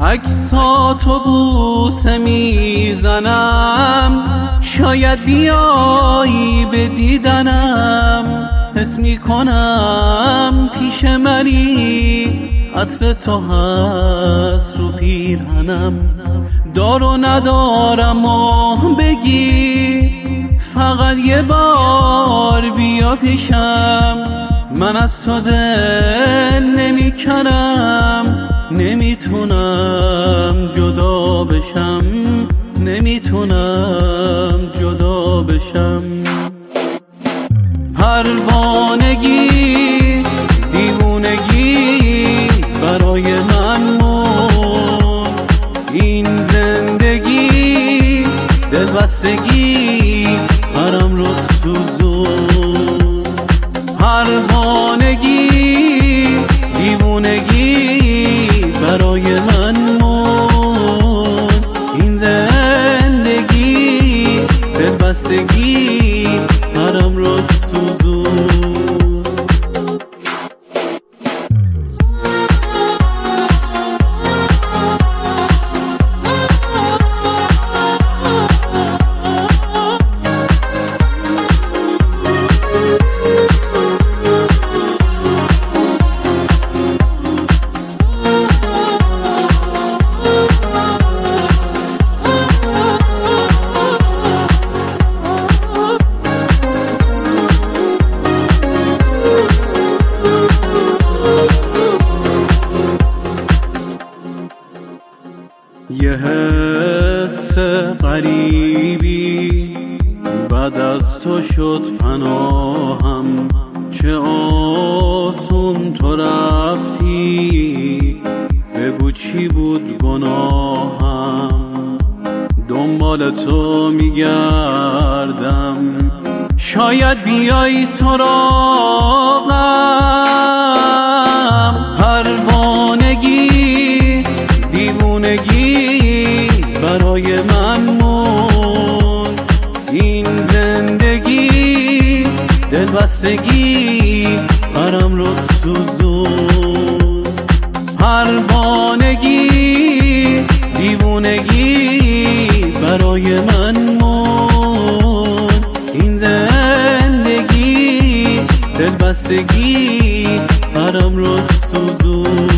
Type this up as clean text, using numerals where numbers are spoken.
عکساتو بوسه میزنم، شاید بیایی به دیدنم. حس میکنم پیش منی، عطر تو هست رو پیرهنم. دار و ندارم و بگی، فقط یه بار بیا پیشم. من از تو دل نمیکنم، نمیتونم جدا بشم، نمیتونم جدا بشم. پروانگی دیوونگی برای من موند، این زندگی دلبستگی پرم رو سوزون. پروانگی دیوونگی برای من موند، این زندگی دلبستگی پرم رو سوزون. یه حس غریبی بعد از تو شد پناهم، چه آسون تو رفتی، بگو چی بود گناهم. دنبال تو میگردم، شاید بیایی سراغم. پروانگی دیوونگی برای من موند، این زندگی دلبستگی پرم رو سوزون. پروانگی دیوونگی برای من موند، این زندگی دلبستگی پرم رو سوزون.